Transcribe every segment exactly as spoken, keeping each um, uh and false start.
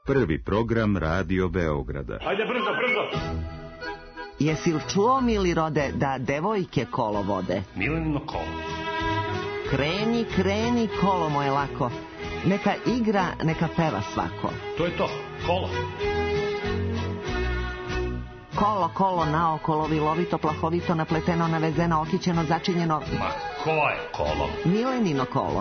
Prvi program Radio Beograda. Ajde brzo, brzo! Jesi li čuo, mili rode, da devojke kolo vode? Milenino kolo. Kreni, kreni, kolo moje lako. Neka igra, neka peva svako. To je to, kolo. Kolo, kolo, naokolo, vilovito, plahovito, napleteno, navezeno, okićeno, začinjeno. Ma ko je kolo? Milenino kolo.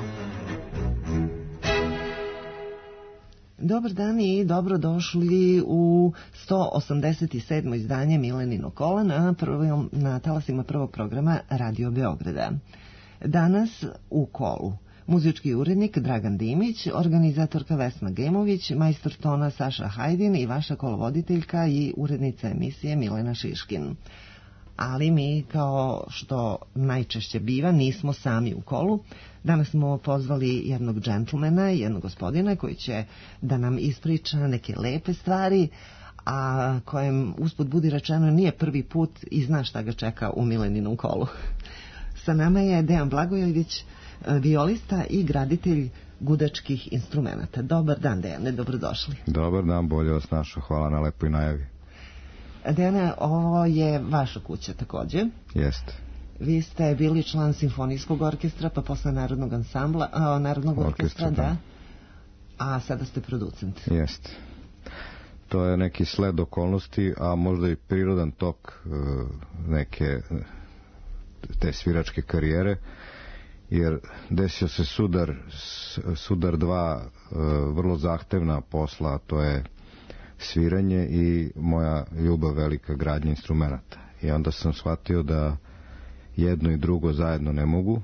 Dobar dan i dobrodošli u sto osamdeset sedmo izdanje Milenino kola na, prvom, na talasima prvog programa Radio Beograda. Danas u kolu muzički urednik Dragan Dimić, organizatorka Vesna Gemović, majstor tona Saša Hajdin i vaša kolovoditeljka i urednica emisije Milena Šiškin. Ali mi, kao što najčešće biva, nismo sami u kolu. Danas smo pozvali jednog džentlmena, jednog gospodina koji će da nam ispriča neke lepe stvari, a kojem, usput budi rečeno, nije prvi put i zna šta ga čeka u Mileninom kolu. Sa nama je Dejan Blagojević, violista i graditelj gudačkih instrumenata. Dobar dan, Dejane, dobrodošli. Dobar dan, bolje vas našao, hvala na lepoj najavi. Dejane, ovo je vaša kuća takođe. Jeste. Vi ste bili član simfonijskog orkestra, pa posle narodnog ansambla, a, narodnog orkestra, orkestra, da. A sada ste producent. Jeste. To je neki sled okolnosti, a možda i prirodan tok neke te sviračke karijere, jer desio se sudar, sudar dva vrlo zahtevna posla, to je sviranje i moja ljubav velika gradnja instrumenta. I onda sam shvatio da jedno i drugo zajedno ne mogu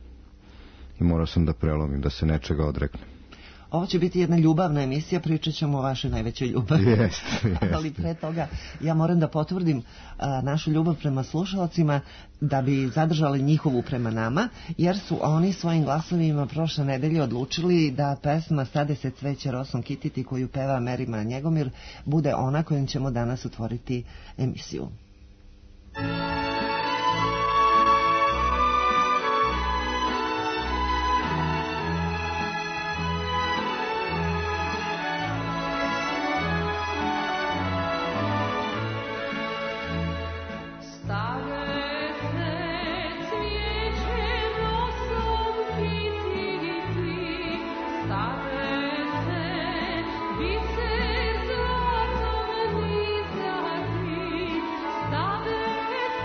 i morao sam da prelomim, da se nečega odreknem. Ovo će biti jedna ljubavna emisija, pričat ćemo o vašoj najvećoj ljubavi. Jeste, jeste. Ali pre toga ja moram da potvrdim a, našu ljubav prema slušalcima da bi zadržali njihovu prema nama, jer su oni svojim glasovima prošle nedelje odlučili da pesma Stade se cveće rosom kititi koju peva Merima Njegomir bude ona kojom ćemo danas otvoriti emisiju. Stave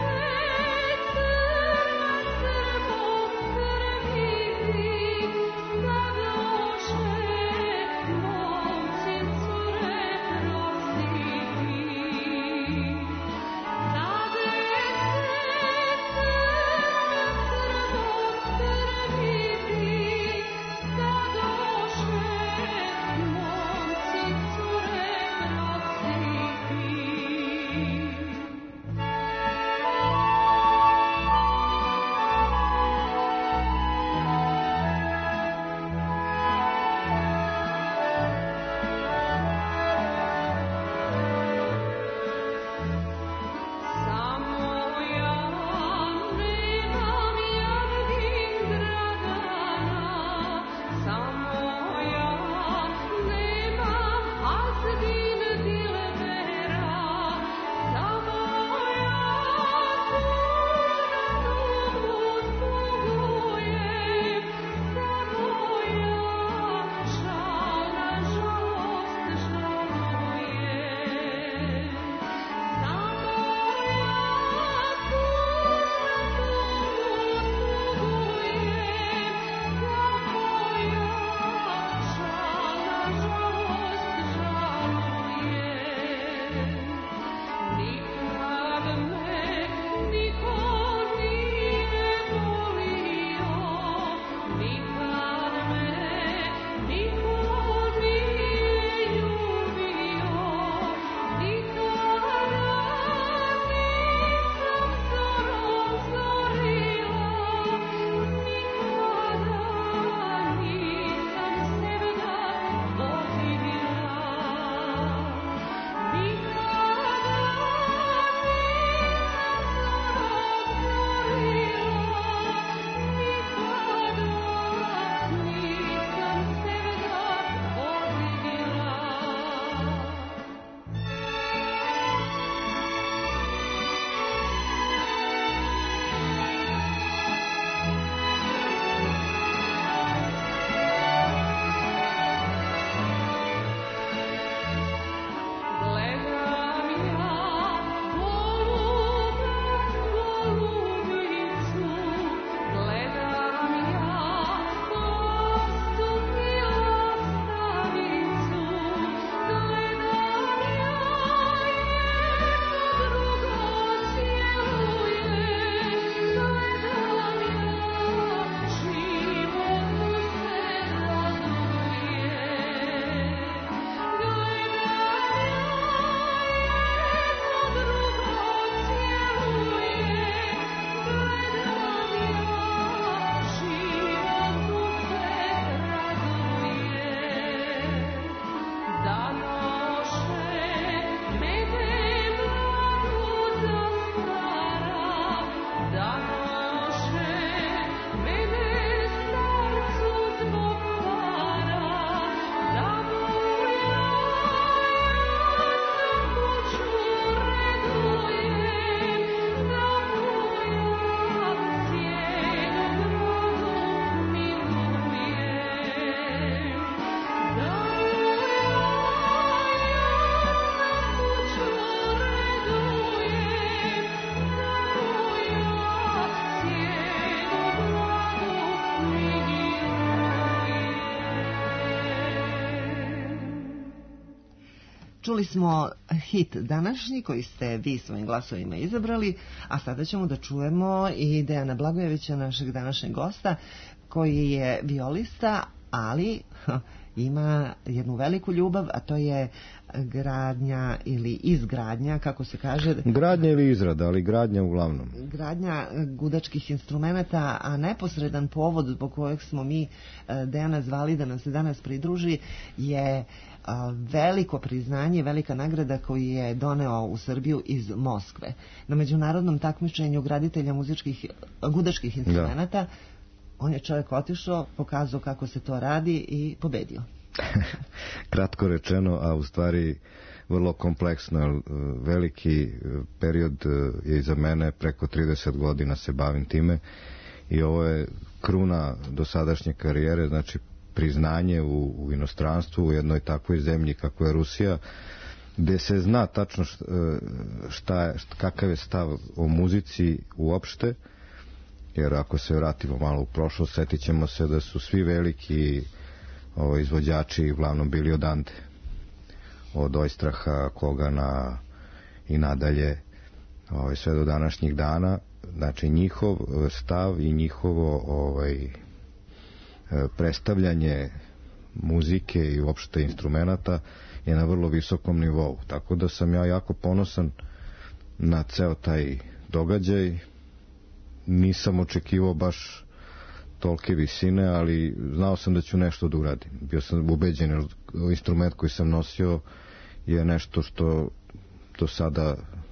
Čuli smo hit današnji koji ste vi svojim glasovima izabrali, a sada ćemo da čujemo i Dejana Blagojevića, našeg današnjeg gosta, koji je violista, ali ima jednu veliku ljubav, a to je gradnja ili izgradnja, kako se kaže. Gradnja ili izrada, ali gradnja uglavnom. Gradnja gudačkih instrumenata, a neposredan povod zbog kojeg smo mi Dejana zvali da nam se danas pridruži je veliko priznanje, velika nagrada koju je doneo u Srbiju iz Moskve. Na međunarodnom takmičenju graditelja muzičkih gudačkih instrumenata, da. On je čovjek otišao, pokazao kako se to radi i pobedio. Kratko rečeno, a u stvari vrlo kompleksno. Veliki period je iza mene, preko trideset godina se bavim time i ovo je kruna dosadašnje karijere, znači priznanje u, u inostranstvu, u jednoj takvoj zemlji kako je Rusija, gde se zna tačno šta, šta, kakav je stav o muzici uopšte, jer ako se vratimo malo u prošlost, setit ćemo se da su svi veliki o, izvođači uglavnom bili odande. Od Ojstraha, Kogana i nadalje, o, sve do današnjih dana. Znači njihov stav i njihovo ovaj, predstavljanje muzike i uopšte instrumenata je na vrlo visokom nivou. Tako da sam ja jako ponosan na ceo taj događaj. Nisam očekivao baš tolike visine, ali znao sam da ću nešto da uradim. Bio sam ubeđen, jer instrument koji sam nosio je nešto što do sada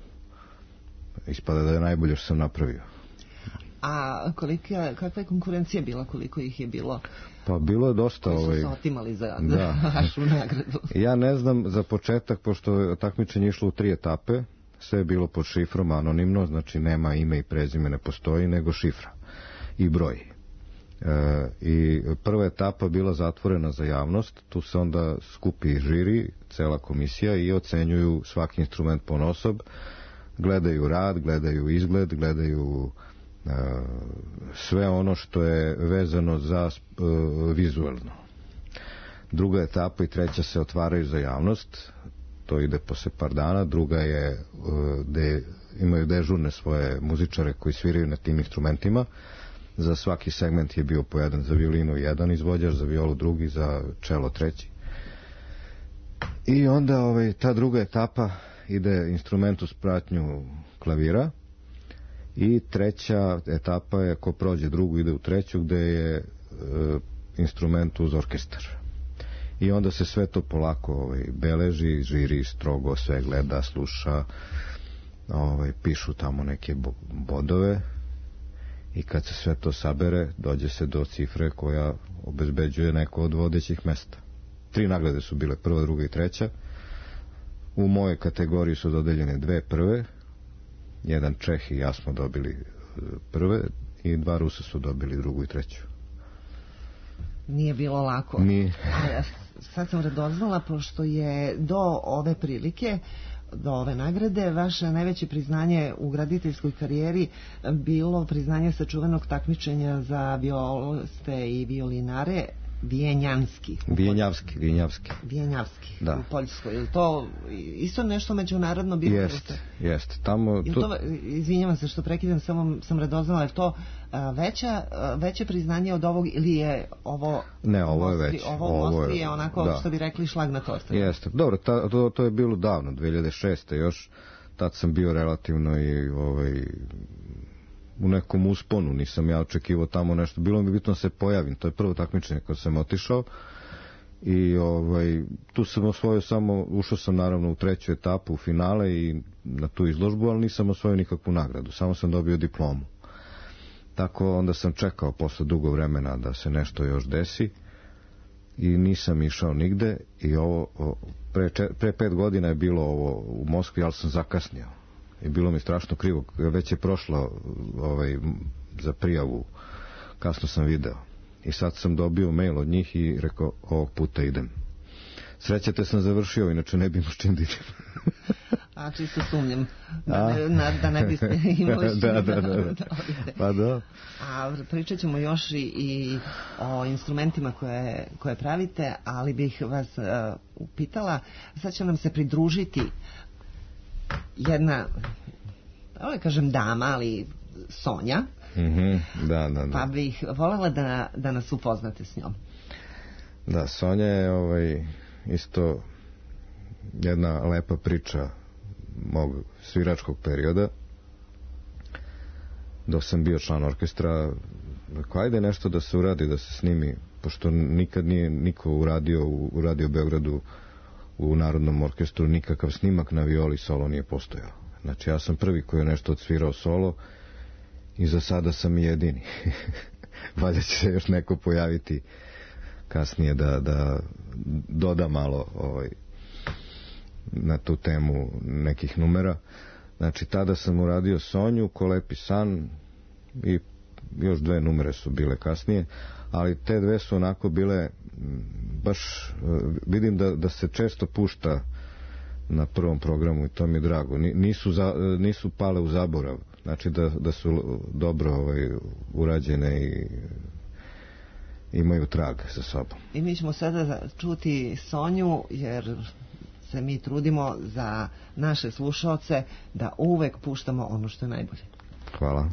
ispada da je najbolje što sam napravio. A kolika, kakva je konkurencija bila, koliko ih je bilo? Pa bilo je dosta. Koji su ovaj, se otimali za da. vašu nagradu? Ja ne znam za početak, pošto je takmičenje išlo u tri etape, sve je bilo pod šifrom, anonimno, znači nema ime i prezime, ne postoji, nego šifra i broj. E, i prva etapa bila zatvorena za javnost, tu se onda skupi žiri, cela komisija i ocenjuju svaki instrument ponosob, gledaju rad, gledaju izgled, gledaju e, sve ono što je vezano za e, vizualno. Druga etapa i treća se otvaraju za javnost, to ide posle par dana. Druga je gde imaju dežurne svoje muzičare koji sviraju na tim instrumentima. Za svaki segment je bio po jedan, za violinu jedan izvođač, za violu drugi, za čelo treći. I onda ovaj, ta druga etapa ide instrument uz pratnju klavira i treća etapa je, ko prođe drugu ide u treću, gde je e, instrument uz orkestar. I onda se sve to polako ovaj, beleži, žiri strogo sve gleda, sluša, ovaj, pišu tamo neke bodove i kad se sve to sabere dođe se do cifre koja obezbeđuje neko od vodećih mesta. Tri nagrade su bile, prva, druga i treća. U mojoj kategoriji su dodeljene dve prve, jedan Čeh i ja smo dobili prve i dva Rusa su dobili drugu i treću. Nije bilo lako. Nije. A sad sam radoznala, pošto je do ove prilike, do ove nagrade, vaše najveće priznanje u graditeljskoj karijeri bilo priznanje sačuvanog takmičenja za violiste i violinare Vijenjanski. Vijenjavski, Vijenjavski. Vijenjavski, da. U Poljskoj. Je li to isto nešto međunarodno bilo? Jeste, jeste. Tamo... Je to... to, izvinjavam se što prekidam, samo sam radoznala, je to a, veća, a, veće priznanje od ovog ili je ovo... Ne, ovo je veće. Ovo u Moskvi je onako, da. Što bi rekli, šlag na tortu. Jeste. Dobro, ta, to, to je bilo davno, dve hiljade šeste još. Tad sam bio relativno i ovaj... u nekom usponu, nisam ja očekivao tamo nešto, bilo mi bitno da se pojavim, to je prvo takmičenje kad sam otišao i ovaj, tu sam osvojio samo, ušao sam naravno u treću etapu, u finale i na tu izložbu, ali nisam osvojio nikakvu nagradu, samo sam dobio diplomu. Tako onda sam čekao posle dugo vremena da se nešto još desi i nisam išao nigde i ovo, pre, pre pet godina je bilo ovo u Moskvi, ali sam zakasnio. I bilo mi strašno krivo, već je prošlo ovaj, za prijavu, kasno sam video. I sad sam dobio mail od njih i rekao, ovog puta idem. Srećete sam završio, inače ne bi imao čim da idem. A A, čisto sumnjam da ne, na, da ne biste imali da, da, da, da. Pa da. A pričat ćemo još i, i o instrumentima koje, koje pravite, ali bih vas uh, upitala, sad će nam se pridružiti jedna, da kažem dama, ali Sonja. Mm-hmm, da, da, da. Pa bih voljela da, da nas upoznate s njom. Da, Sonja je ovaj, isto jedna lepa priča mog sviračkog perioda. Dok sam bio član orkestra, rekao, ajde nešto da se uradi, da se snimi, pošto nikad nije niko uradio u, u Radio Beogradu u Narodnom orkestru, nikakav snimak na violi solo nije postojao. Znači, ja sam prvi koji je nešto odsvirao solo i za sada sam jedini. Valjda će se još neko pojaviti kasnije da, da doda malo ovaj, na tu temu nekih numera. Znači, tada sam uradio Sonju, Ko lepi san i još dve numere su bile kasnije, ali te dve su onako bile baš, vidim da, da se često pušta na prvom programu i to mi je drago. Nisu, za, nisu pale u zaborav, znači da, da su dobro ovaj, urađene i imaju trag sa sobom. I mi ćemo sada čuti Sonju, jer se mi trudimo za naše slušaoce da uvek puštamo ono što je najbolje. Hvala.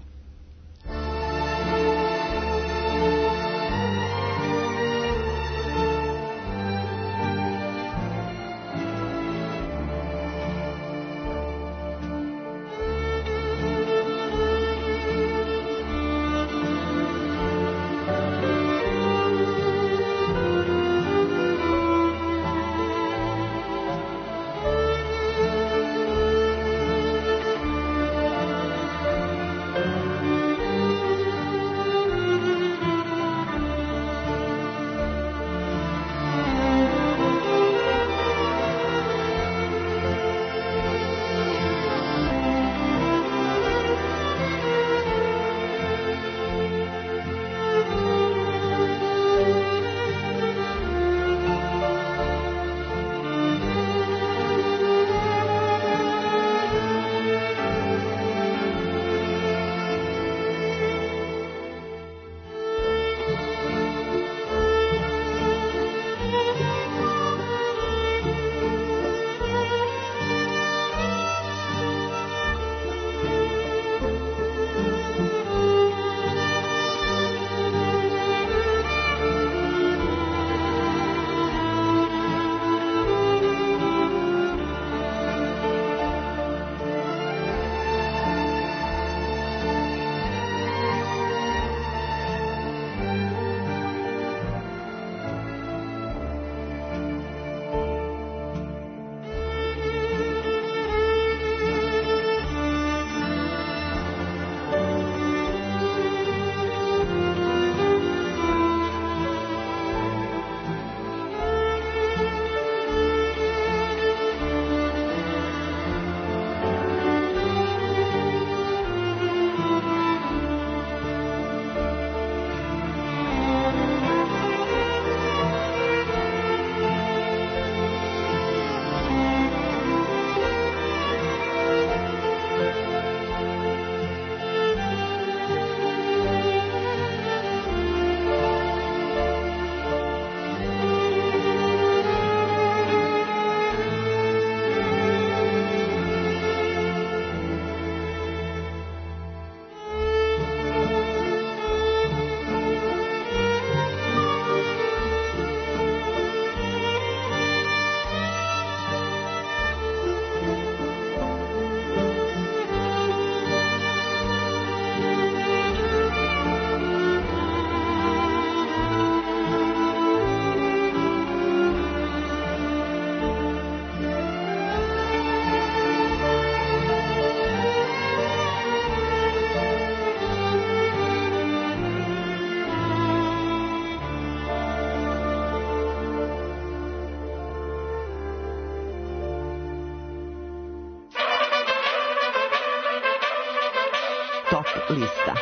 Top lista.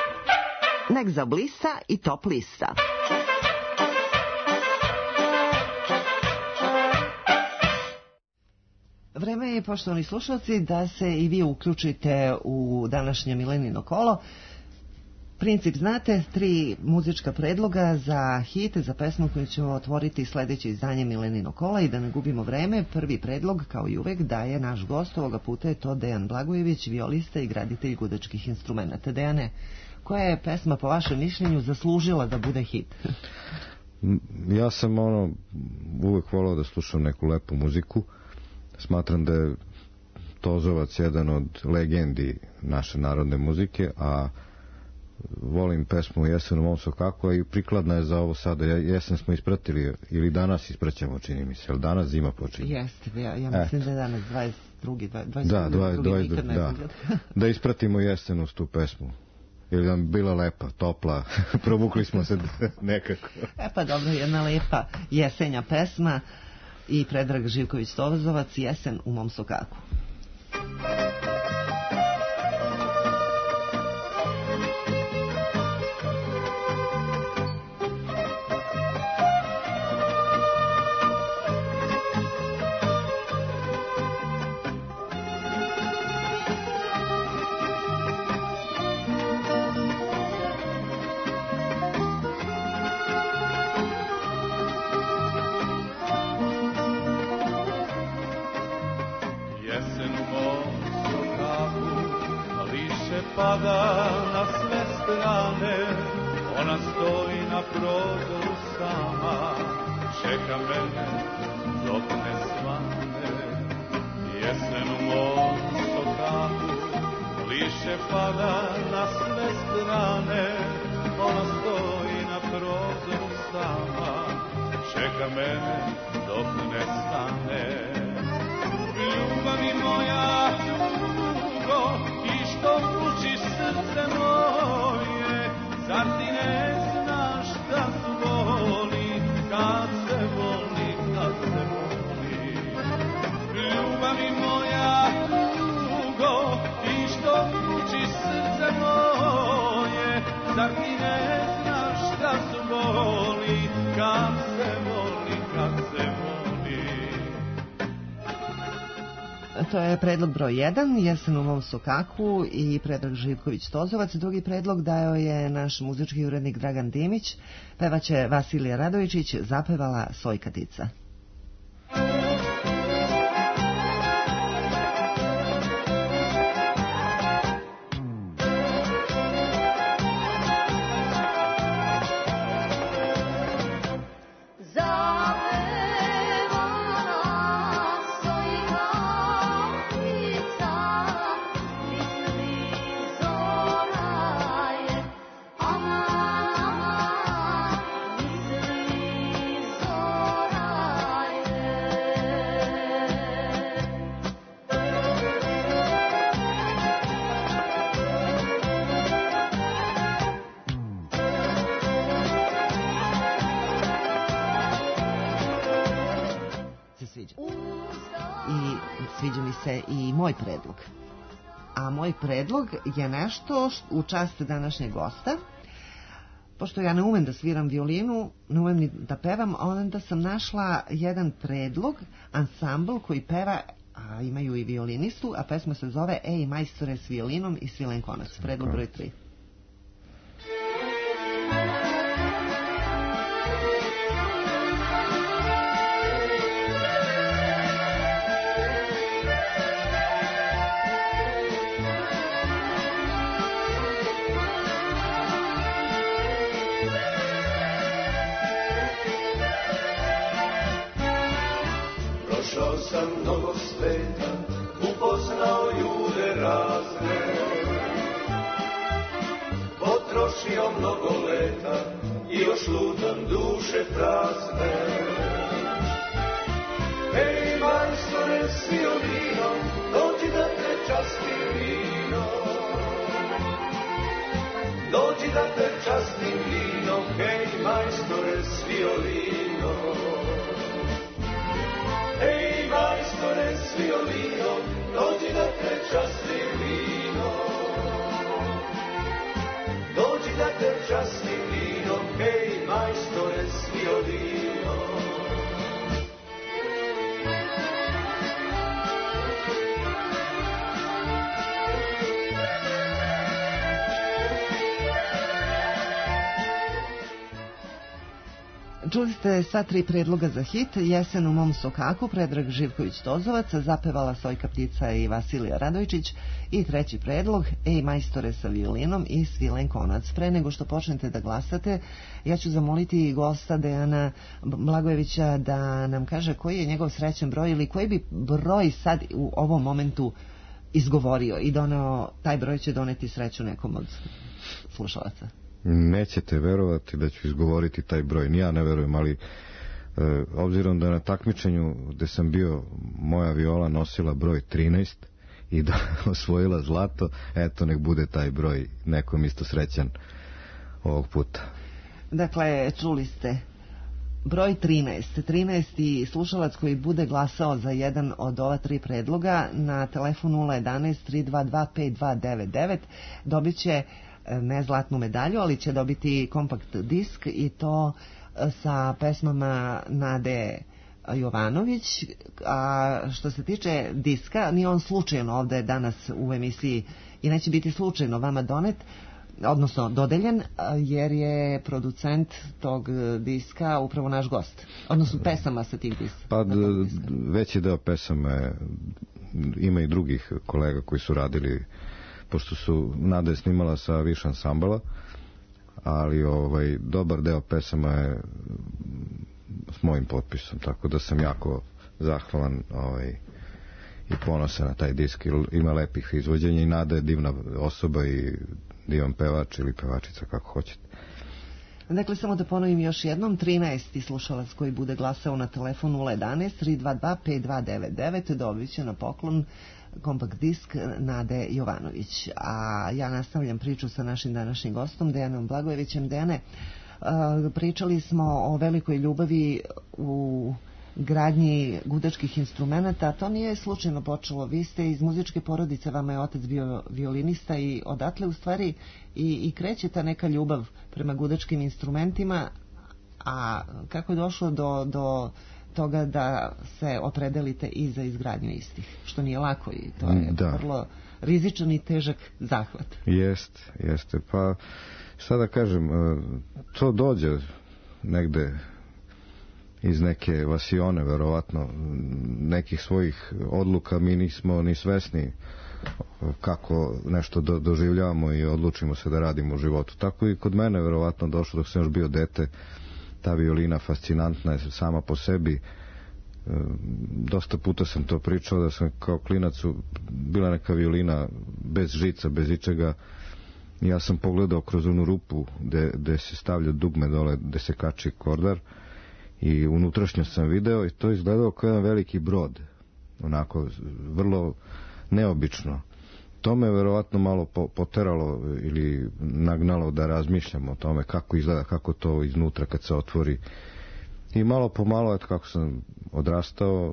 Nek zablista i top lista. Vreme je, poštovani slušalci, da se i vi uključite u današnje Milenino kolo. Princip znate, tri muzička predloga za hit, za pesmu koju ćemo otvoriti sledeće izdanje Milenino kola i da ne gubimo vreme. Prvi predlog, kao i uvek, daje naš gost, ovoga puta je to Dejan Blagojević, violista i graditelj gudačkih instrumenta. Dejane, koja je pesma po vašem mišljenju zaslužila da bude hit? Ja sam ono uvek volao da slušam neku lepu muziku. Smatram da je Tozovac jedan od legendi naše narodne muzike, a volim pesmu Jesen u mom sokaku i prikladna je za ovo sada. Jesen smo ispratili ili danas ispraćamo, čini mi se, ali danas zima počinje. Jeste, ja, ja mislim e. da je danas dvadeset drugi dvadeset Da, dvadeset drugi da, da ispratimo Jesen uz tu pesmu. Ili nam bila lepa, topla, provukli smo se nekako. E pa dobro, jedna lepa jesenja pesma i Predrag Živković Tozovac, Jesen u mom sokaku. Pada na sve strane, ona stoji na prozoru sama, čeka mene dok ne svane. Jesen u mom sokaku, lišće pada na sve strane, ona stoji na prozoru sama, čeka mene dok ne stane. Ljubavi moja dugo, što muči srce moje, zar ti ne znaš da su boli, kad se voli, kad se voli. Ljubavi moja dugo, i što muči srce moje, zar ti ne znaš da su boli, kad se voli, kad se voli. To je predlog broj jedan, Jesen u mom sokaku i Predrag Živković Tozovac. Drugi predlog dao je naš muzički urednik Dragan Dimić, pevaće Vasilija Radovičić, zapevala Sojkatica. Sviđa mi se i moj predlog. A moj predlog je nešto u čast današnjeg gosta. Pošto ja ne umem da sviram violinu, ne umem ni da pevam, onda sam našla jedan predlog, ansambl koji peva, a imaju i violinistu, a pesma se zove Ej majstore s violinom i svilen konac. Predlog broj tri. Sam mnogo sveta, upoznao ljude razne, potrošio mnogo leta i još lutam duše prazne. Ej majstore s violinom, dođi da te častim vinom, dođi da te častim vinom, ej majstore s violinom. Ej majstore s violinom, dođi da te častim vinom, dođi da te častim vinom, ej majstore s violinom. Čuli ste sva tri predloga za hit. Jesen u mom sokaku, Predrag Živković-Tozovac, zapevala Sojka Ptica i Vasilija Radojčić. I treći predlog, Ej majstore sa violinom i Svilen Konac. Pre nego što počnete da glasate, ja ću zamoliti gosta Dejana Blagojevića da nam kaže koji je njegov srećan broj ili koji bi broj sad u ovom momentu izgovorio i doneo, taj broj će doneti sreću nekom od slušalaca. Nećete verovati da ću izgovoriti taj broj, ni ja ne verujem, ali e, obzirom da na takmičenju gde sam bio moja viola nosila broj trinaest i da osvojila zlato, eto nek bude taj broj nekom isto srećan ovog puta. Dakle, čuli ste broj trinaest. trinaesti slušalac koji bude glasao za jedan od ova tri predloga na telefon nula jedanaest tri dva dva pet dva devet devet dobit će ne zlatnu medalju, ali će dobiti kompakt disk i to sa pesmama Nade Jovanović. A što se tiče diska, nije on slučajno ovde danas u emisiji i neće biti slučajno vama donet, odnosno dodeljen, jer je producent tog diska upravo naš gost, odnosno pesama sa tih diska. Pa veći deo pesama ima i drugih kolega koji su radili, pošto su Nada je snimala sa više ansambala, ali ovaj dobar deo pesama je s mojim potpisom, tako da sam jako zahvalan ovaj i ponosan na taj disk. Ima lepih izvođenja i Nada je divna osoba i divan pevač ili pevačica, kako hoćete. Dakle, samo da ponovim još jednom, trinaesti slušalac koji bude glasao na telefon nula jedanaest tri dva dva pet dva devet devet dobit će na poklon kompakt disk Nade Jovanović. A ja nastavljam priču sa našim današnjim gostom Dejanom Blagojevićem. Dejane, pričali smo o velikoj ljubavi u gradnji gudačkih instrumenta. To nije slučajno počelo. Vi ste iz muzičke porodice, vama je otac bio violinista i odatle u stvari i, i kreće ta neka ljubav prema gudačkim instrumentima. A kako je došlo do, do toga da se opredelite i za izgradnju istih, što nije lako i to je da. vrlo rizičan i težak zahvat. Jeste, jeste. Pa šta da kažem, to dođe negde iz neke vasione, verovatno, nekih svojih odluka mi nismo ni svesni kako nešto do, doživljavamo i odlučimo se da radimo u životu. Tako i kod mene verovatno došlo dok sam još bio dete. Ta violina fascinantna je sama po sebi. Dosta puta sam to pričao da sam kao klinac bila neka violina bez žica, bez ičega. Ja sam pogledao kroz onu rupu gde, gde se stavlja dugme dole, gde se kači kordar i unutrašnjo sam video i to izgledao kao jedan veliki brod, onako vrlo neobično. To me verovatno malo poteralo ili nagnalo da razmišljam o tome kako izgleda, kako to iznutra kad se otvori. I malo po malo, eto kako sam odrastao,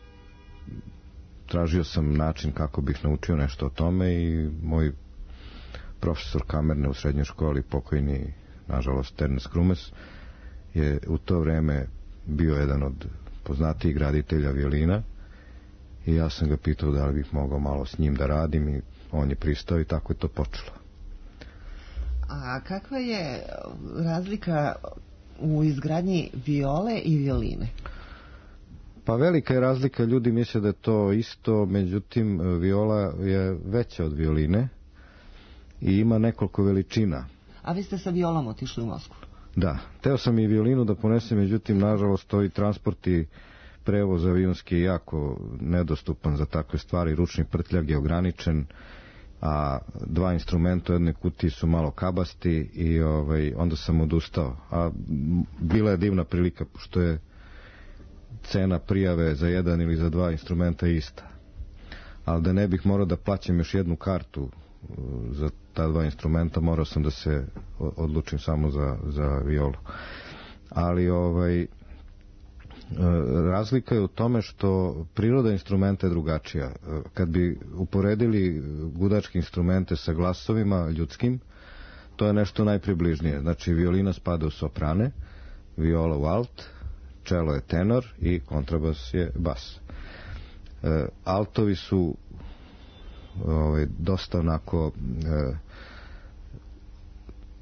tražio sam način kako bih naučio nešto o tome i moj profesor kamerne u srednjoj školi, pokojni, nažalost, Ernest Krumes, je u to vreme bio jedan od poznatijih graditelja violina i ja sam ga pitao da li bih mogao malo s njim da radim i on je pristao i tako je to počelo. A kakva je razlika u izgradnji viole i violine? Pa velika je razlika, ljudi misle da je to isto, međutim viola je veća od violine i ima nekoliko veličina. A vi ste sa violom otišli u Moskvu? Da, teo sam i violinu da ponesem, međutim nažalost ovi transporti, prevoz avionski je jako nedostupan za takve stvari, ručni prtljag je ograničen, a dva instrumenta u jednoj kutiji su malo kabasti i ovaj, onda sam odustao. A bila je divna prilika, pošto je cena prijave za jedan ili za dva instrumenta ista. Ali da ne bih morao da plaćam još jednu kartu za ta dva instrumenta, morao sam da se odlučim samo za, za violu. Ali ovaj razlika je u tome što priroda instrumenta je drugačija. Kad bi uporedili gudačke instrumente sa glasovima ljudskim, to je nešto najpribližnije. Znači violina spada u soprane, viola u alt, čelo je tenor i kontrabas je bas. E, altovi su ovaj, dosta onako e,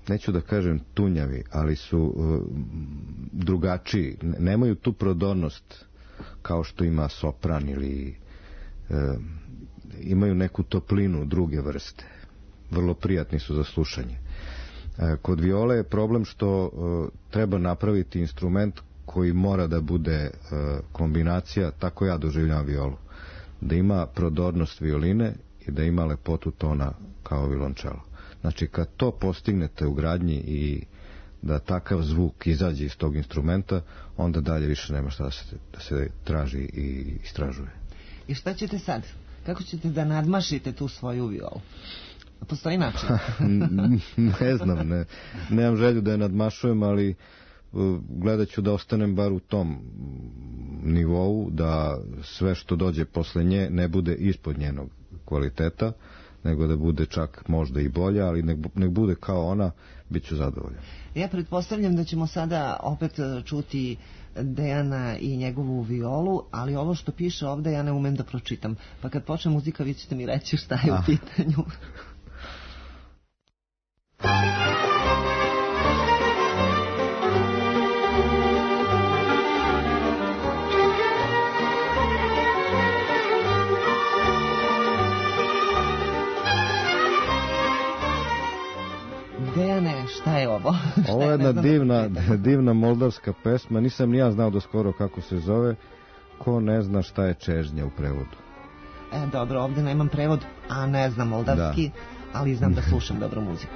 neću da kažem tunjavi, ali su uh, drugačiji, nemaju tu prodornost kao što ima sopran ili uh, imaju neku toplinu druge vrste, vrlo prijatni su za slušanje. Uh, kod viole je problem što uh, treba napraviti instrument koji mora da bude uh, kombinacija, tako ja doživljavam violu, da ima prodornost violine i da ima lepotu tona kao violončelo. Znači, kad to postignete u gradnji i da takav zvuk izađe iz tog instrumenta, onda dalje više nema šta da se, da se traži i istražuje. I šta ćete sad? Kako ćete da nadmašite tu svoju violu? Postoji način? Ne znam, ne, nemam želju da je nadmašujem, ali gledat ću da ostanem bar u tom nivou, da sve što dođe posle nje ne bude ispod njenog kvaliteta, nego da bude čak možda i bolja, ali nek, nek bude kao ona, bit ću zadovoljan. Ja pretpostavljam da ćemo sada opet čuti Dejana i njegovu violu, ali ovo što piše ovde ja ne umem da pročitam. Pa kad počne muzika vi ćete mi reći šta je u pitanju. Dejane, šta je ovo? Ovo je jedna divna, divna moldavska pesma, nisam ni ja znao do skoro kako se zove, ko ne zna šta je čežnja u prevodu. E, dobro, ovdje nemam prevod, a ne znam moldavski, da. Ali znam da slušam dobru muziku.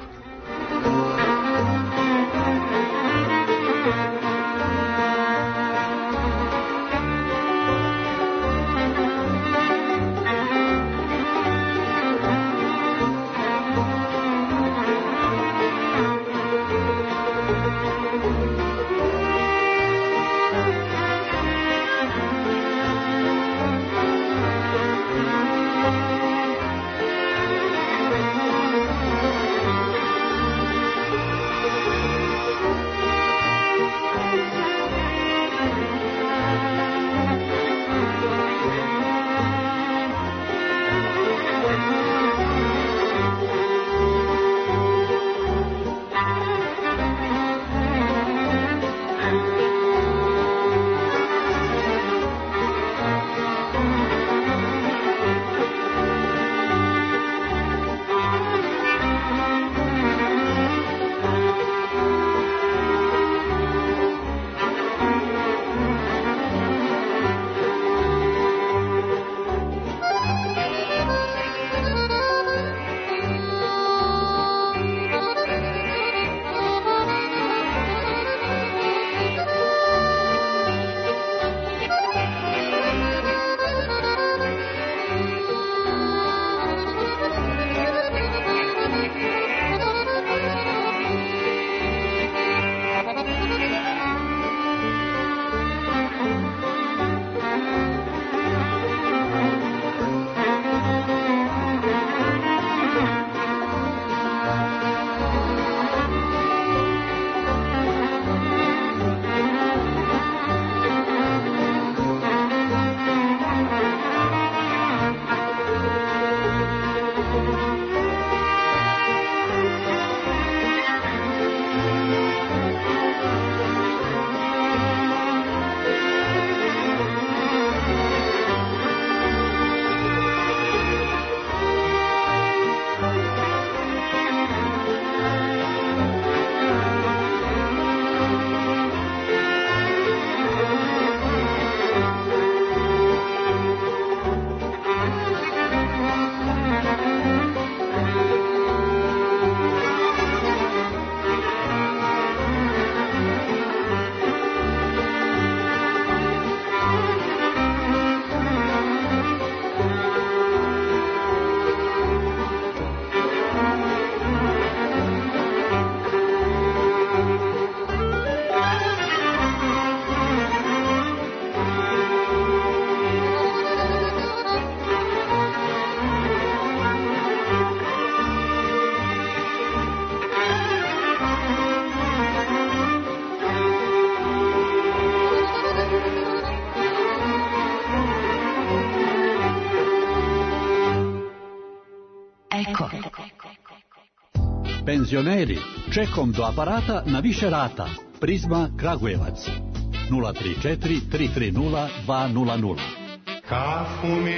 Eko. Penzioneri, čekom do aparata na više rata. Prizma Kragujevac. nula tri četiri tri tri nula dva nula nula. Kafu mi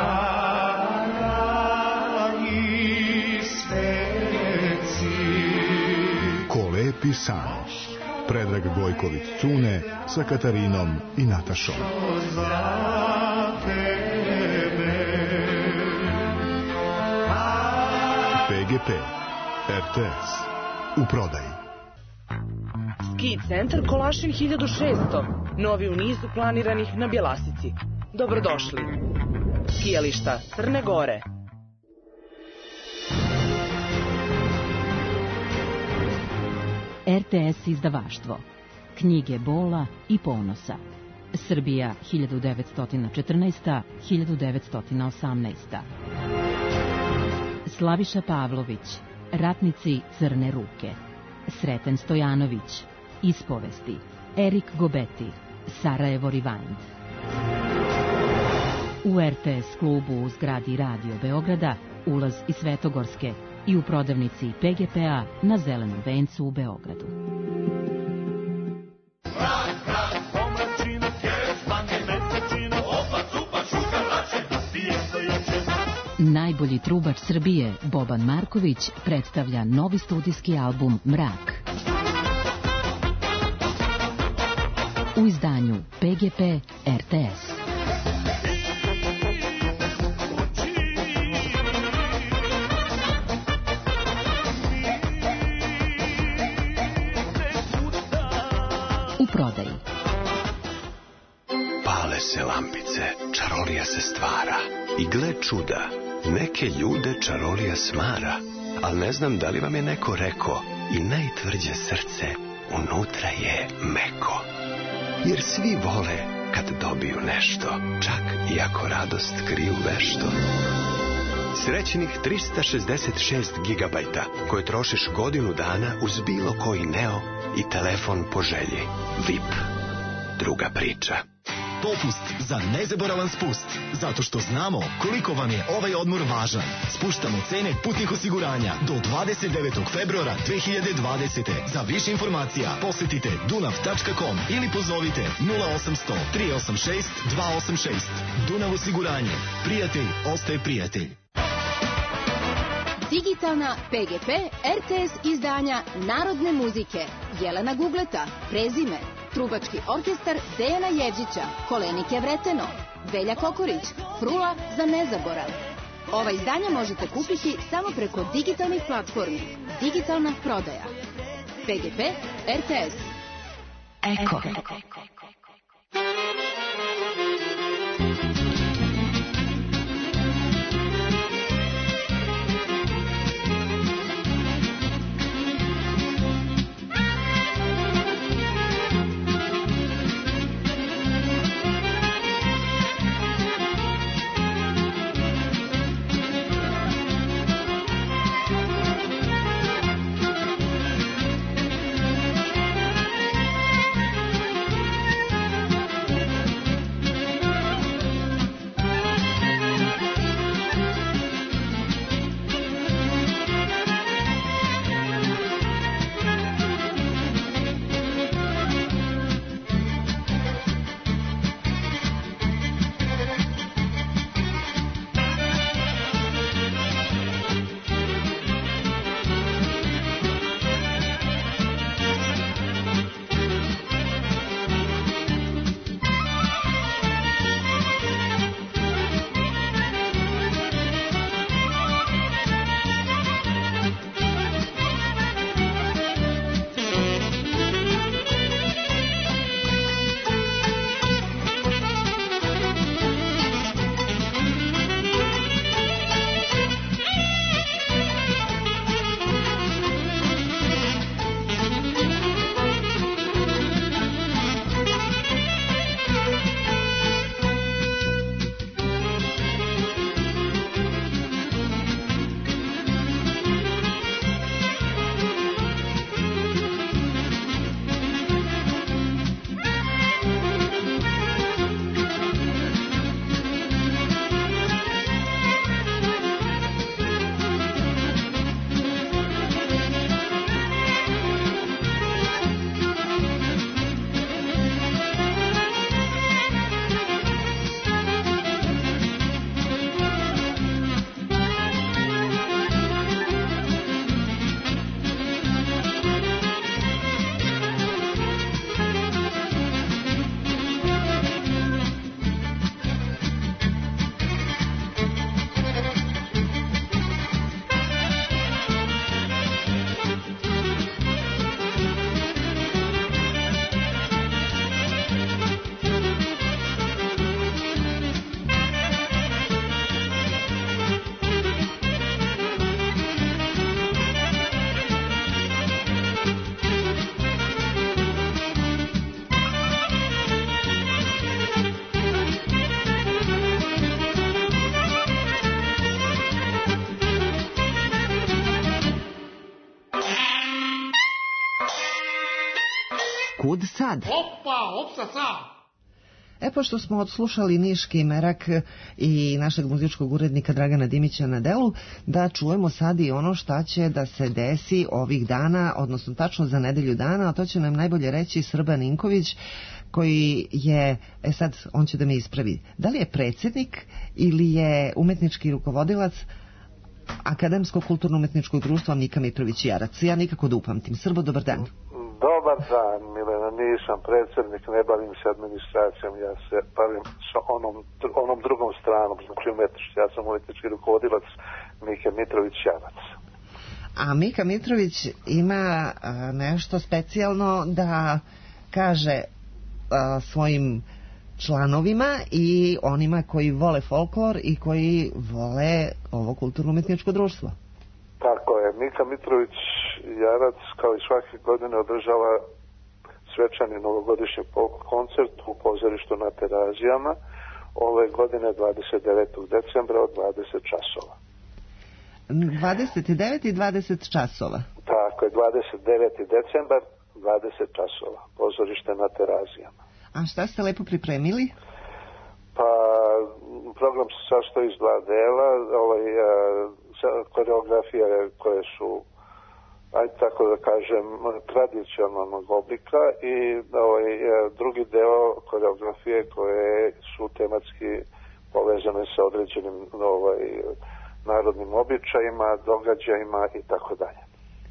dragi sveci. Ko lepi san. Predrag Gojković Cune sa Katarinom i Natašom. P G P R T S u prodaji. Ski centar Kolašin hiljadu šesto, novi u nizu planiranih na Bjelasici. Dobrodošli. Skijališta Crne Gore. R T S izdavaštvo. Knjige bola i ponosa. Srbija hiljadu devetsto četrnaesta do hiljadu devetsto osamnaesta. Slaviša Pavlović, Ratnici Crne ruke. Sreten Stojanović, Ispovesti. Erik Gobeti, Sarajevo Rewind. U R T S klubu u zgradi Radio Beograda, ulaz iz Svetogorske i u prodavnici P G P-a na Zelenom vencu u Beogradu. Najbolji trubač Srbije, Boban Marković, predstavlja novi studijski album Mrak. U izdanju P G P R T S. U prodaji. Pale se lampice, čarolija se stvara. I gle čuda, neke ljude čarolija smara. Al ne znam da li vam je neko reko, i najtvrđe srce unutra je meko. Jer svi vole kad dobiju nešto, čak i ako radost kriju vešto. Srećnih trista šezdeset šest gigabajta koje trošiš godinu dana uz bilo koji Neo i telefon po želji. V I P. Druga priča. Popust za nezaboravan spust, zato što znamo koliko vam je ovaj odmor važan. Spuštamo cene putnih osiguranja do dvadeset devetog februara dve hiljade dvadesete. Za više informacija posetite dunav tačka com ili pozovite nula osamsto tri osam šest dva osam šest. Dunav osiguranje. Prijatelj ostaje prijatelj. Digitalna P G P R T S izdanja narodne muzike. Jelena Gugleta, Prezime. Trubački orkestar Dejana Jevđića, Kolenike Vreteno, Velja Kokorić, Frula za nezaborav. Ova izdanja možete kupiti samo preko digitalnih platformi. Digitalna prodaja. P G P R T S. Eko. kud sad? Opa, opsa sad! E, pošto smo odslušali Niški merak i našeg muzičkog urednika Dragana Dimića na delu, da čujemo sad i ono šta će da se desi ovih dana, odnosno tačno za nedelju dana, a to će nam najbolje reći Srba Ninković, koji je, e sad, on će da me ispravi, da li je predsjednik ili je umetnički rukovodilac Akademskog kulturno-umetničkog društva Mika Mitrović Jarac. Ja nikako da upamtim. Srbo, dobar dan. Dobar dan, Milena, nisam predsjednik, ne bavim se administracijom, ja se bavim sa onom, onom drugom stranom, znači umetnički, ja sam umetnički rukovodilac Mika Mitrović Jarac. A Mika Mitrović ima a, nešto specijalno da kaže a, svojim članovima i onima koji vole folklor i koji vole ovo kulturno-umetničko društvo. Tako je, Mika Mitrović Jarac kao i svake godine održava svečani novogodišnji koncert u pozorištu na Terazijama, ove godine dvadeset devetog decembra od dvadeset časova. dvadeset devet i dvadeset časova. Tako je, dvadeset deveti decembar, dvadeset časova, pozorište na Terazijama. A šta ste lepo pripremili? Pa, program se sastoji iz dva dela, ovaj, koreografije koje su, ajde tako da kažem, tradicionalnog oblika i ovaj, drugi deo koreografije koje su tematski povezane sa određenim ovaj, narodnim običajima, događajima i tako dalje.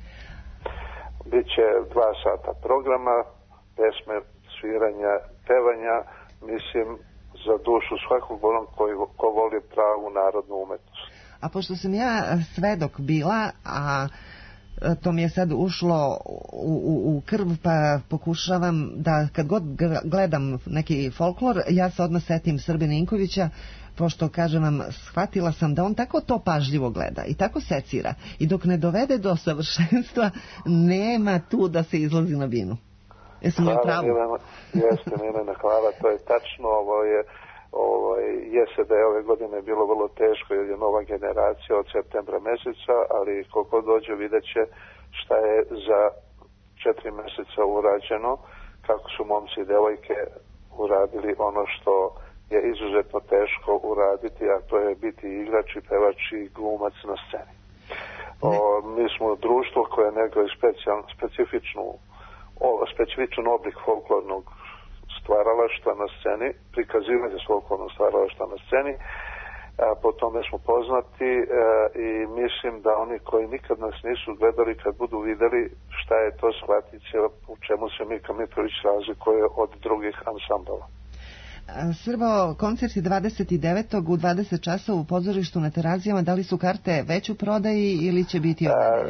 Biće dva sata programa, pesme, sviranja, pevanja, mislim, za dušu svakog onog koji, ko voli pravu narodnu umetnost. A pošto sam ja svedok bila, a to mi je sad ušlo u, u, u krv, pa pokušavam da kad god gledam neki folklor, ja se odmah setim Srbe Ninkovića, pošto, kažem vam, shvatila sam da on tako to pažljivo gleda i tako secira. I dok ne dovede do savršenstva, nema tu da se izlazi na binu. Jesam li u pravu? Milena, jeste, Milena, hvala, to je tačno, ovo je, ovo je, jeste da je ove godine bilo vrlo teško jer je nova generacija od septembra meseca, ali koliko dođe vidjet će šta je za četiri meseca urađeno, kako su momci i devojke uradili ono što je izuzetno teško uraditi, a to je biti igrač i pevač i glumac na sceni. O, mi smo društvo koje nego je specifičnu O, specifičan oblik folklornog stvaralaštva na sceni, prikazivanje folklornog stvaralaštva na sceni, a, po tome smo poznati a, i mislim da oni koji nikad nas nisu gledali, kad budu videli šta je to, shvatit će u čemu se Mika Mitrović razlikuje od drugih ansambala. Srbo, koncert je dvadeset devetog u dvadeset časova u pozorištu na Terazijama. Da li su karte već u prodaji ili će biti odnedelje?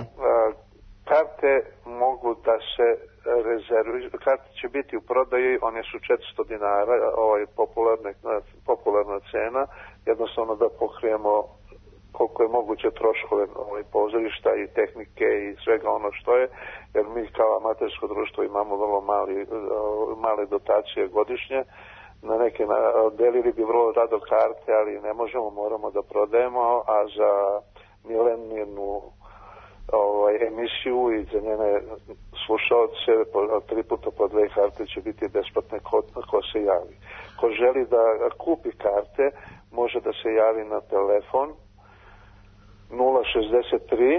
Karte mogu da se rezervuju, karte će biti u prodaji, one su četiristo dinara, ovaj popularna, popularna cena, jednostavno da pokrijemo koliko je moguće troškove ovaj, pozorišta i tehnike i svega ono što je, jer mi kao amatersko društvo imamo vrlo mali, male dotacije godišnje, na neke delili bi vrlo rado karte, ali ne možemo, moramo da prodajemo, a za milenijnu ovaj, emisiju i za njene slušalce po, tri puta po dve karte će biti besplatne ko, ko se javi. Ko želi da kupi karte može da se javi na telefon nula šezdeset tri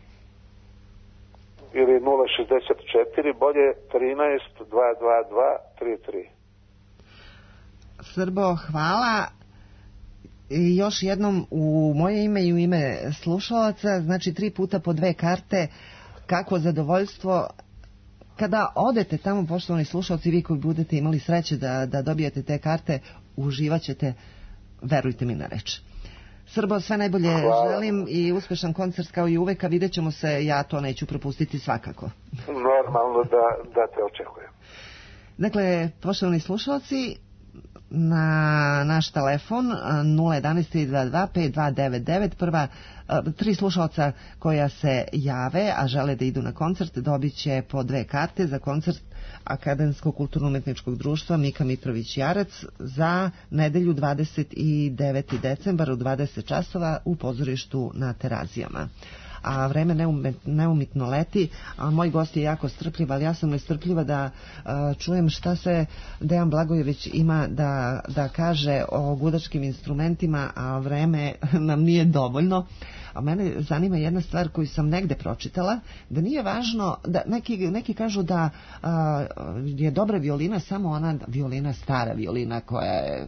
ili nula šezdeset četiri, bolje trinaest dva dva dva tri tri. Srbo, hvala. I još jednom u moje ime i u ime slušalaca, znači tri puta po dve karte, kako zadovoljstvo. Kada odete tamo, poštovani slušalci, vi koji budete imali sreće da, da dobijete te karte, uživat ćete, verujte mi na reč. Srbo, sve najbolje hvala. Želim i uspešan koncert kao i uvek, a vidjet ćemo se, ja to neću propustiti svakako. Normalno da, da te očekujem. Dakle, poštovani slušalci, na naš telefon nula jedanaest tri dva dva pet dva devet devet, prva tri slušalca koja se jave, a žele da idu na koncert, dobit će po dve karte za koncert Akademskog kulturno-umetničkog društva Mika Mitrović Jarac za nedelju dvadeset deveti decembar u dvadeset časova u pozorištu na Terazijama. a vreme neumet, neumitno leti, a moj gost je jako strpljiv, ali ja sam nestrpljiva da a, čujem šta se Dejan Blagojević ima da, da kaže o gudačkim instrumentima, a vreme nam nije dovoljno. A mene zanima jedna stvar koju sam negde pročitala, da nije važno, da neki, neki kažu da a, je dobra violina samo ona violina, stara violina koja je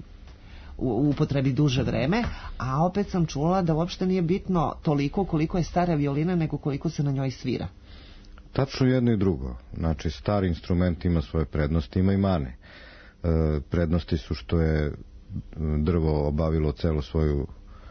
u upotrebi duže vreme, a opet sam čula da uopšte nije bitno toliko koliko je stara violina, nego koliko se na njoj svira. Tačno jedno i drugo. Znači, stari instrument ima svoje prednosti, ima i mane. E, prednosti su što je drvo obavilo celo svoju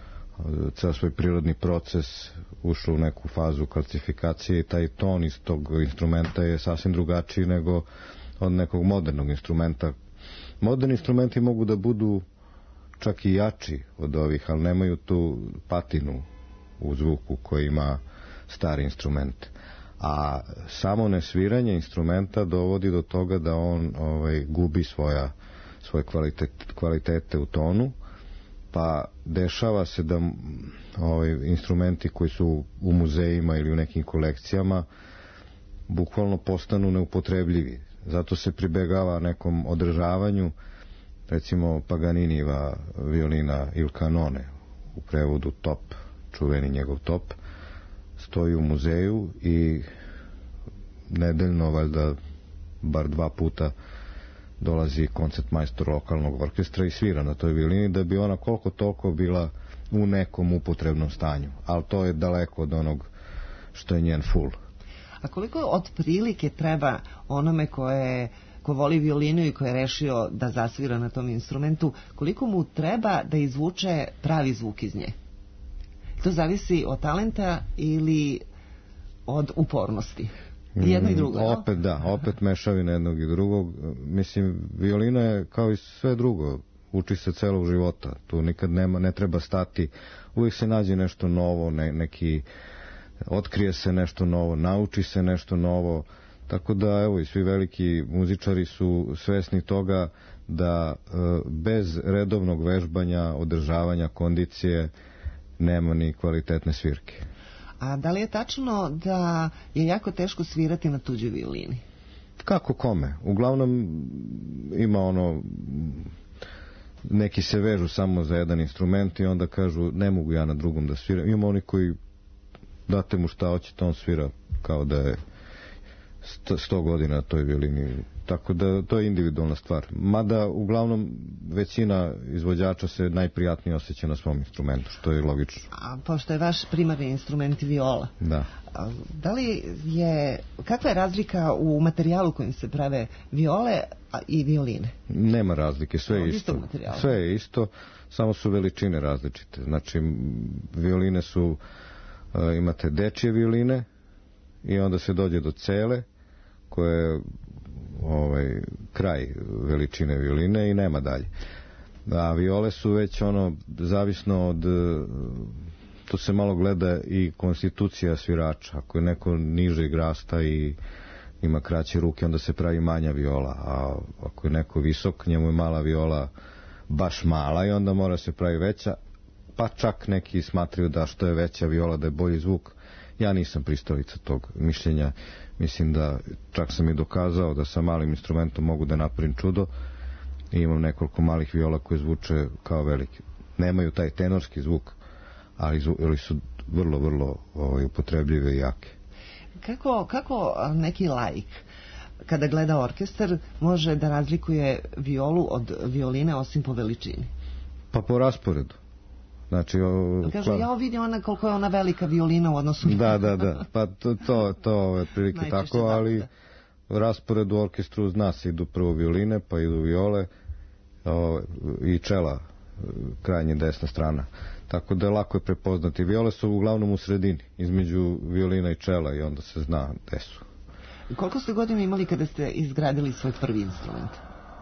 ceo svoj prirodni proces, ušlo u neku fazu kalcifikacije i taj ton iz tog instrumenta je sasvim drugačiji nego od nekog modernog instrumenta. Moderni instrumenti mogu da budu čak i jači od ovih, ali nemaju tu patinu u zvuku koji ima stari instrument. A samo nesviranje instrumenta dovodi do toga da on ovaj, gubi svoja, svoje kvalitet, kvalitete u tonu, pa dešava se da ovaj, instrumenti koji su u muzejima ili u nekim kolekcijama bukvalno postanu neupotrebljivi. Zato se pribegava nekom održavanju, recimo Paganiniva violina Il Canone, u prevodu top, čuveni njegov top, stoji u muzeju i nedeljno, valjda bar dva puta dolazi koncertmajstor lokalnog orkestra i svira na toj violini da bi ona koliko toliko bila u nekom upotrebnom stanju, ali to je daleko od onog što je njen full. A koliko otprilike treba onome koje ko voli violinu i ko je rešio da zasvira na tom instrumentu, koliko mu treba da izvuče pravi zvuk iz nje? To zavisi od talenta ili od upornosti? Jedno i drugo, mm, opet no? Da, opet mešavina jednog i drugog. Mislim, violina je kao i sve drugo, uči se celog života, tu nikad nema, ne treba stati, uvijek se nađe nešto novo, ne, neki otkrije se nešto novo, nauči se nešto novo, tako da evo i svi veliki muzičari su svesni toga da e, bez redovnog vežbanja, održavanja kondicije nema ni kvalitetne svirke. A da li je tačno da je jako teško svirati na tuđoj violini? Kako kome? Uglavnom ima ono, neki se vežu samo za jedan instrument i onda kažu ne mogu ja na drugom da sviram. Ima oni koji date mu šta hoće, to on svira kao da je sto godina na toj violini. Tako da to je individualna stvar. Mada uglavnom većina izvođača se najprijatnije osjeća na svom instrumentu, što je logično. A pošto je vaš primarni instrument viola, da. Da li je, kakva je razlika u materijalu kojim se prave viole i violine? Nema razlike, sve je isto. Sve je isto, samo su veličine različite. Znači, violine su, imate dečje violine i onda se dođe do cele, koje je ovaj, kraj veličine violine i nema dalje. A viole su već ono, zavisno od, to se malo gleda i konstitucija svirača. Ako je neko niže igrasta i ima kraće ruke, onda se pravi manja viola, a ako je neko visok, njemu je mala viola baš mala i onda mora se pravi veća, pa čak neki smatraju da što je veća viola da je bolji zvuk. Ja nisam pristalica tog mišljenja. Mislim da čak sam i dokazao da sa malim instrumentom mogu da napravim čudo i imam nekoliko malih viola koje zvuče kao veliki. Nemaju taj tenorski zvuk, ali, zvu, ali su vrlo, vrlo ovaj, upotrebljive i jake. Kako, kako neki laik kada gleda orkestar može da razlikuje violu od violine osim po veličini? Pa po rasporedu. Znači, o, kažu, ja vidim ona koliko je ona velika violina u odnosu. Da, da, da. Pa to, to, to je prilike tako, ali da. Raspored u orkestru zna se, idu prvo violine, pa idu viole o, i čela, krajnje desna strana. Tako da je lako je prepoznati. Viole su uglavnom u sredini, između violina i čela i onda se zna gde su. Koliko ste godina imali kada ste izgradili svoj prvi instrument?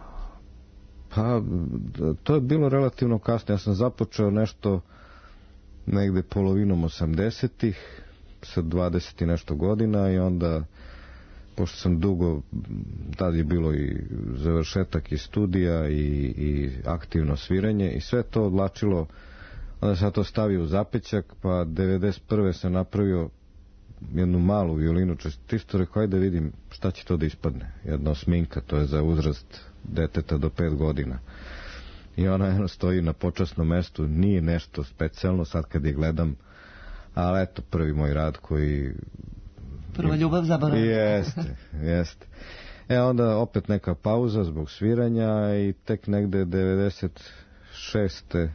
Pa, to je bilo relativno kasno. Ja sam započeo nešto negde polovinom osamdesetih, sa dvadeset i nešto godina i onda, pošto sam dugo, tad je bilo i završetak i studija i, i aktivno sviranje i sve to odlačilo Onda sam to stavio u zapećak, pa devedeset prve sam napravio jednu malu violinu čestisto, rekao, ajde da vidim šta će to da ispadne. Jedna osminka, to je za uzrast deteta do pet godina. I ona jedno stoji na počasnom mestu, nije nešto specijalno, sad kad je gledam, ali eto, prvi moj rad koji... Prva ljubav zaboravlja. Jeste, jeste. E, onda opet neka pauza zbog sviranja i tek negde devedeset šeste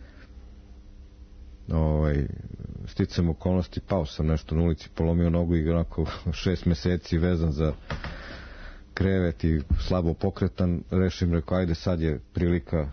ovaj, sticam okolnosti, pao sam nešto na ulici, polomio nogu i onako šest meseci vezan za krevet i slabo pokretan, rešim, rekao, ajde sad je prilika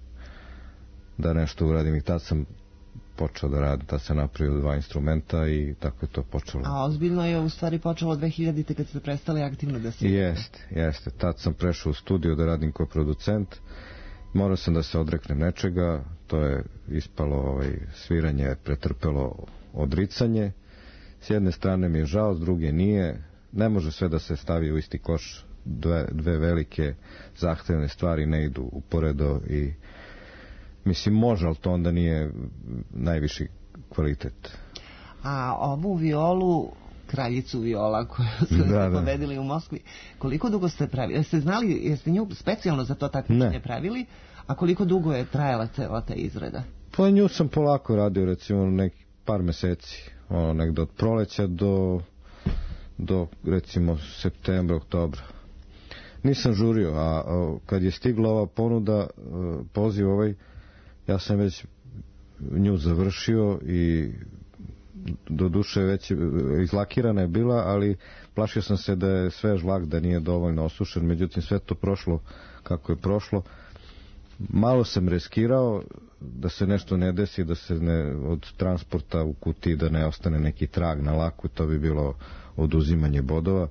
da nešto uradim i tad sam počeo da radim, tad sam napravio dva instrumenta i tako je to počelo. A ozbiljno je u stvari počelo dve hiljadite kad ste prestali aktivno da svirate? Jeste, jeste. Tad sam prešao u studio da radim kao producent. Morao sam da se odreknem nečega, to je ispalo, ovaj, sviranje je pretrpelo odricanje. S jedne strane mi je žao, s druge nije. Ne može sve da se stavi u isti koš. Dve, dve velike zahtevne stvari ne idu uporedo i mislim može, ali to onda nije najviši kvalitet. A ovu violu, kraljicu viola koju ste da, da. pobedili u Moskvi, koliko dugo ste pravili? Jeste znali, jeste nju specijalno za to takmičenje pravili, a koliko dugo je trajala cela ta izrada? Pa nju sam polako radio, recimo neki par meseci, ono, negde od proleća do, do recimo septembra, oktobra. Nisam žurio, a, a kad je stigla ova ponuda, poziv ovaj, ja sam već nju završio i do duše već izlakirana je bila, ali plašio sam se da je svež lak, da nije dovoljno osušen, međutim sve to prošlo kako je prošlo. Malo sam riskirao da se nešto ne desi, da se ne, od transporta u kutiji da ne ostane neki trag na laku, to bi bilo oduzimanje bodova,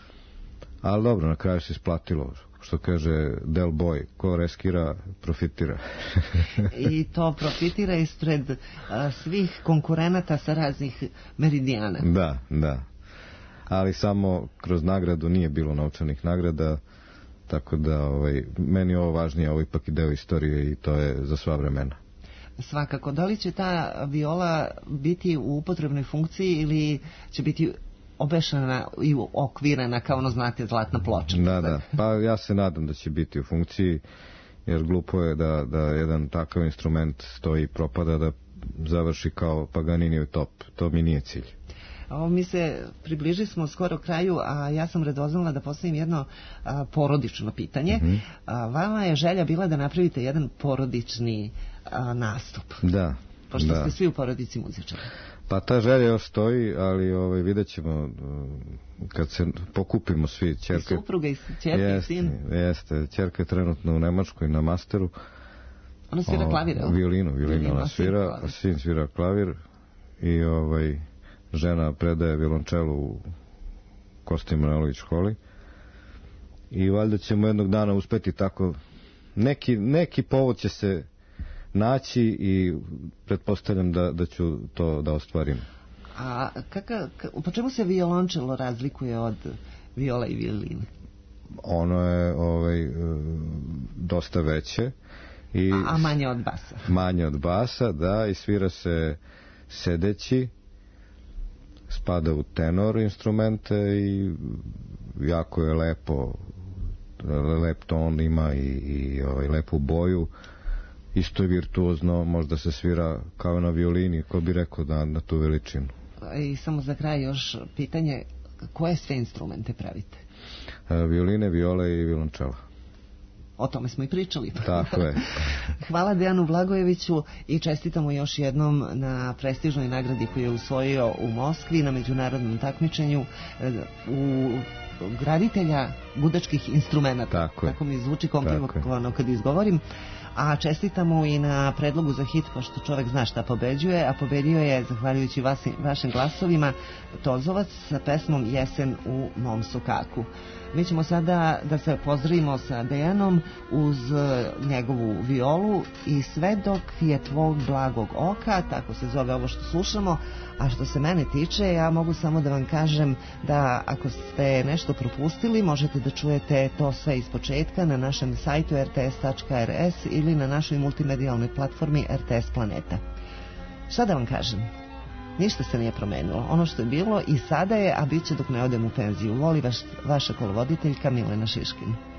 ali dobro, na kraju se isplatilo. Što kaže Del Boy, ko reskira, profitira. I to profitira ispred a, svih konkurenata sa raznih meridijana. Da, da. Ali samo kroz nagradu nije bilo novčanih nagrada, tako da ovaj, meni je ovo važnije, ovo ipak i deo istorije i to je za sva vremena. Svakako. Da li će ta viola biti u upotrebnoj funkciji ili će biti obešana i okvirena kao ono, znate, zlatna ploča? Da, da. Pa ja se nadam da će biti u funkciji, jer glupo je da, da jedan takav instrument stoji i propada, da završi kao Paganinijev top. To mi nije cilj. Ovo mi se približili smo skoro kraju, a ja sam radoznala da postavim jedno a, porodično pitanje. Mm-hmm. A, vama je želja bila da napravite jedan porodični a, nastup. Da. Pošto da. ste svi u porodici muzičara. Pa ta želja još stoji, ali ovaj, vidjet ćemo kad se pokupimo svi. Ćerka, I supruga i ćerka i sin. Jeste, ćerka je trenutno u Nemačkoj na masteru. Ona svira klavir, o, violinu, violinu ona svira, a sin svira klavir i ovaj, žena predaje violončelu u Kosti Manojlović školi. I valjda ćemo jednog dana uspeti tako, neki, neki povod će se naći i pretpostavljam da, da ću to da ostvarim. A kaka, po čemu se violončelo razlikuje od viola i violine? Ono je ovaj, dosta veće. I a, a manje od basa? Manje od basa, da, i svira se sedeći, spada u tenor instrumente i jako je lepo, lep ton ima i, i ovaj, lepu boju. Isto je virtuozno, možda se svira kao na violini, ko bi rekao na, na tu veličinu. I samo za kraj još pitanje, koje sve instrumente pravite? E, violine, viole i violončela. O tome smo i pričali. Tako je. Hvala Dejanu Blagojeviću i čestitamo još jednom na prestižnoj nagradi koju je usvojio u Moskvi na međunarodnom takmičenju u graditelja gudačkih instrumenta. Tako je. Tako mi zvuči komplikovano kad izgovorim. A čestitamo i na predlogu za hit, pošto čovek zna šta pobeđuje, a pobedio je, zahvaljujući vas, vašim glasovima, Tozovac sa pesmom Jesen u mom sokaku. Mi ćemo sada da se pozdravimo sa Dejanom uz njegovu violu i Sve dok je tvog blagog oka, tako se zove ovo što slušamo. A što se mene tiče, ja mogu samo da vam kažem da ako ste nešto propustili, možete da čujete to sve iz početka na našem sajtu er te es tačka er es ili na našoj multimedijalnoj platformi R T S Planeta. Šta da vam kažem? Ništa se nije promenilo. Ono što je bilo i sada je, a bit će dok ne odem u penziju. Voli vaš, vaša kolovoditeljka Milena Šiškin.